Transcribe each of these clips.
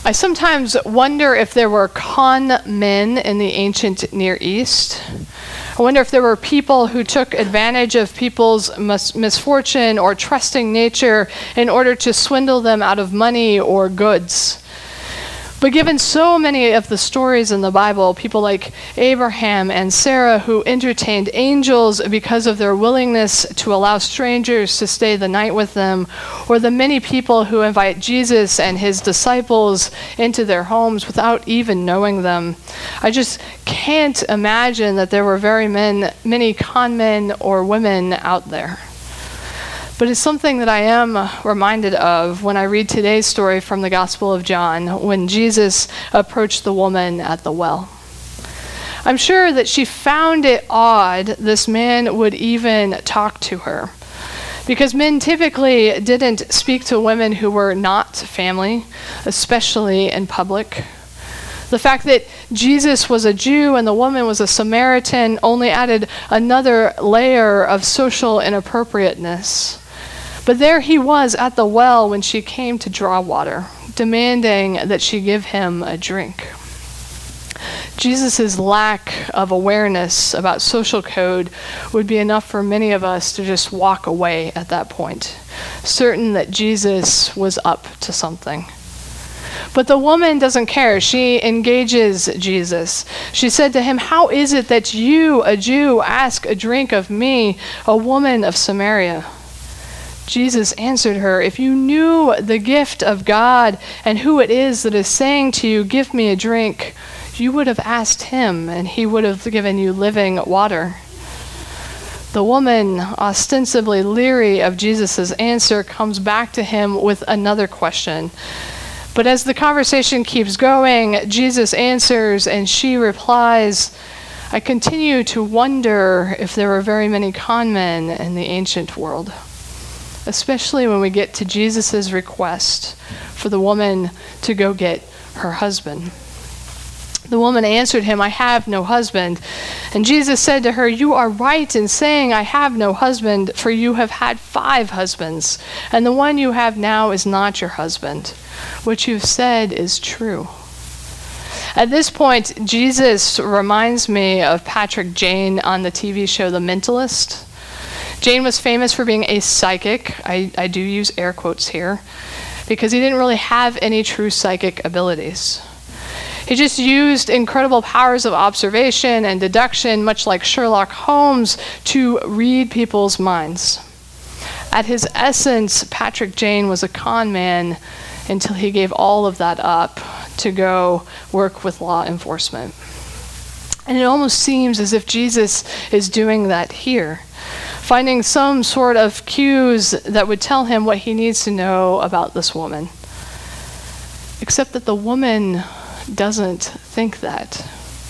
I sometimes wonder if there were con men in the ancient Near East. I wonder if there were people who took advantage of people's misfortune or trusting nature in order to swindle them out of money or goods. But given so many of the stories in the Bible, people like Abraham and Sarah who entertained angels because of their willingness to allow strangers to stay the night with them, or the many people who invite Jesus and his disciples into their homes without even knowing them, I just can't imagine that there were very many con men or women out there. But it's something that I am reminded of when I read today's story from the Gospel of John, when Jesus approached the woman at the well. I'm sure that she found it odd this man would even talk to her, because men typically didn't speak to women who were not family, especially in public. The fact that Jesus was a Jew and the woman was a Samaritan only added another layer of social inappropriateness. But there he was at the well when she came to draw water, demanding that she give him a drink. Jesus' lack of awareness about social code would be enough for many of us to just walk away at that point, certain that Jesus was up to something. But the woman doesn't care. She engages Jesus. She said to him, "How is it that you, a Jew, ask a drink of me, a woman of Samaria?" Jesus answered her, "If you knew the gift of God and who it is that is saying to you, 'Give me a drink,' you would have asked him, and he would have given you living water." The woman, ostensibly leery of Jesus' answer, comes back to him with another question. But as the conversation keeps going, Jesus answers and she replies, "I continue to wonder if there were very many con men in the ancient world." Especially when we get to Jesus' request for the woman to go get her husband. The woman answered him, "I have no husband." And Jesus said to her, "You are right in saying, 'I have no husband,' for you have had 5 husbands, and the one you have now is not your husband. What you've said is true." At this point, Jesus reminds me of Patrick Jane on the TV show The Mentalist. Jane was famous for being a psychic. I do use air quotes here, because he didn't really have any true psychic abilities. He just used incredible powers of observation and deduction, much like Sherlock Holmes, to read people's minds. At his essence, Patrick Jane was a con man until he gave all of that up to go work with law enforcement. And it almost seems as if Jesus is doing that here, finding some sort of cues that would tell him what he needs to know about this woman. Except that the woman doesn't think that.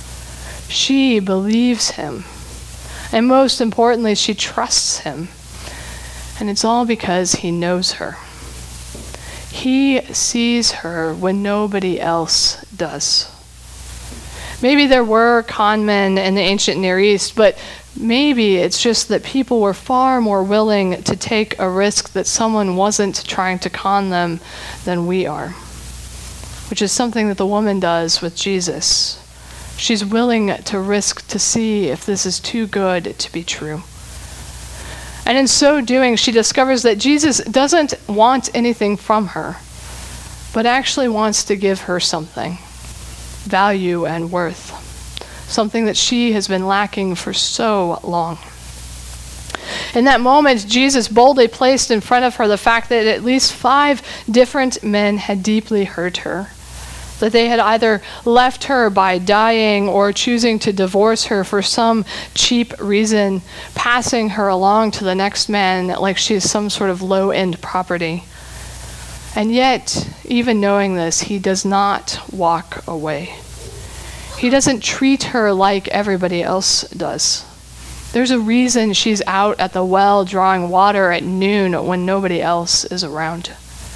She believes him. And most importantly, she trusts him. And it's all because he knows her. He sees her when nobody else does. Maybe there were con men in the ancient Near East, but maybe it's just that people were far more willing to take a risk that someone wasn't trying to con them than we are, which is something that the woman does with Jesus. She's willing to risk to see if this is too good to be true. And in so doing, she discovers that Jesus doesn't want anything from her, but actually wants to give her something, value and worth, something that she has been lacking for so long. In that moment, Jesus boldly placed in front of her the fact that at least 5 different men had deeply hurt her, that they had either left her by dying or choosing to divorce her for some cheap reason, passing her along to the next man like she's some sort of low-end property. And yet, even knowing this, he does not walk away. He doesn't treat her like everybody else does. There's a reason she's out at the well drawing water at noon when nobody else is around.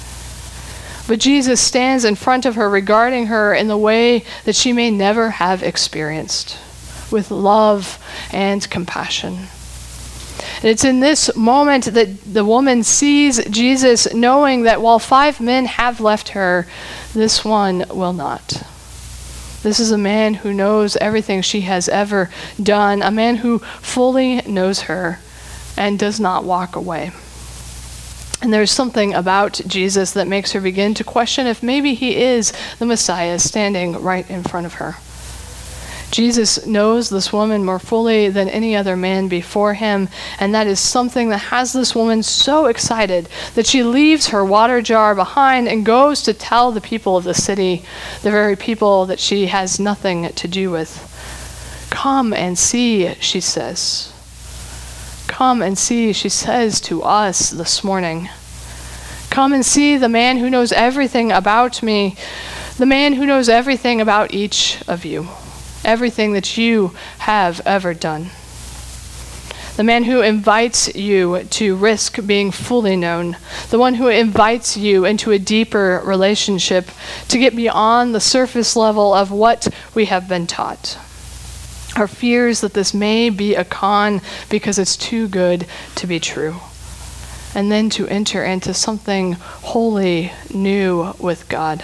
But Jesus stands in front of her, regarding her in the way that she may never have experienced, with love and compassion. And it's in this moment that the woman sees Jesus, knowing that while 5 men have left her, this one will not. This is a man who knows everything she has ever done, a man who fully knows her and does not walk away. And there's something about Jesus that makes her begin to question if maybe he is the Messiah standing right in front of her. Jesus knows this woman more fully than any other man before him, and that is something that has this woman so excited that she leaves her water jar behind and goes to tell the people of the city, the very people that she has nothing to do with. Come and see, she says. Come and see, she says to us this morning. Come and see the man who knows everything about me, the man who knows everything about each of you, everything that you have ever done. The man who invites you to risk being fully known, the one who invites you into a deeper relationship to get beyond the surface level of what we have been taught. Our fears that this may be a con because it's too good to be true. And then to enter into something wholly new with God.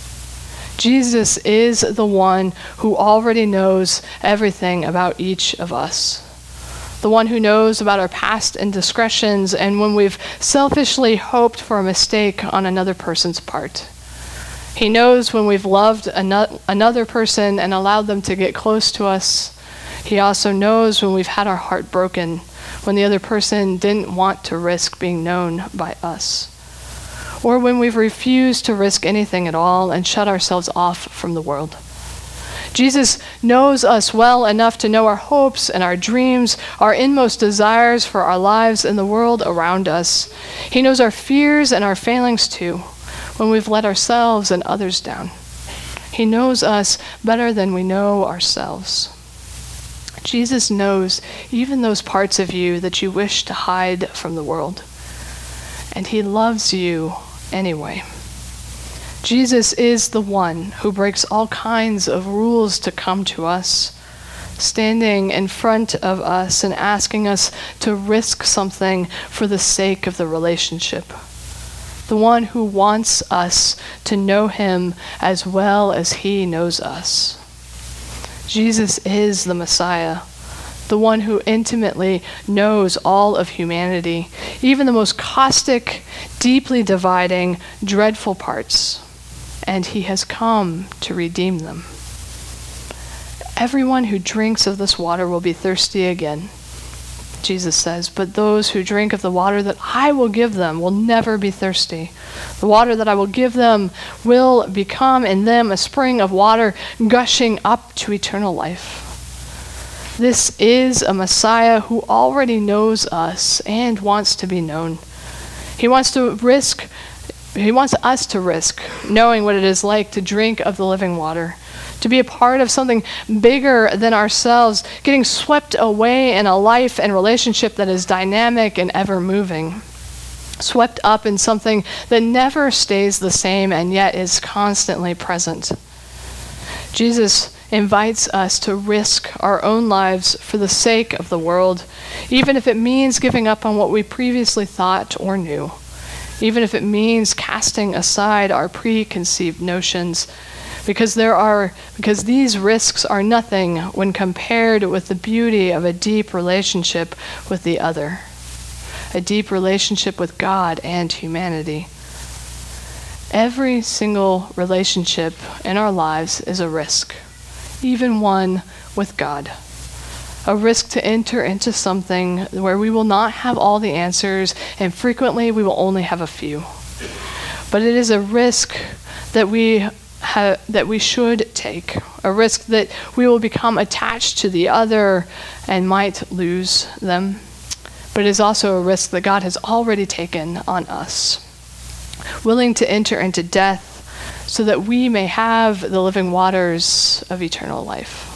Jesus is the one who already knows everything about each of us. The one who knows about our past indiscretions and when we've selfishly hoped for a mistake on another person's part. He knows when we've loved another person and allowed them to get close to us. He also knows when we've had our heart broken, when the other person didn't want to risk being known by us, or when we've refused to risk anything at all and shut ourselves off from the world. Jesus knows us well enough to know our hopes and our dreams, our inmost desires for our lives and the world around us. He knows our fears and our failings too, when we've let ourselves and others down. He knows us better than we know ourselves. Jesus knows even those parts of you that you wish to hide from the world. And he loves you anyway. Jesus is the one who breaks all kinds of rules to come to us, standing in front of us and asking us to risk something for the sake of the relationship. The one who wants us to know him as well as he knows us. Jesus is the Messiah, the one who intimately knows all of humanity, even the most caustic, deeply dividing, dreadful parts, and he has come to redeem them. Everyone who drinks of this water will be thirsty again, Jesus says, but those who drink of the water that I will give them will never be thirsty. The water that I will give them will become in them a spring of water gushing up to eternal life. This is a Messiah who already knows us and wants to be known. He wants us to risk knowing what it is like to drink of the living water, to be a part of something bigger than ourselves, getting swept away in a life and relationship that is dynamic and ever moving, swept up in something that never stays the same and yet is constantly present. Jesus invites us to risk our own lives for the sake of the world, even if it means giving up on what we previously thought or knew, even if it means casting aside our preconceived notions, because these risks are nothing when compared with the beauty of a deep relationship with the other, a deep relationship with God and humanity. Every single relationship in our lives is a risk, even one with God. A risk to enter into something where we will not have all the answers, and frequently we will only have a few. But it is a risk that we should take, a risk that we will become attached to the other and might lose them. But it is also a risk that God has already taken on us, willing to enter into death so that we may have the living waters of eternal life.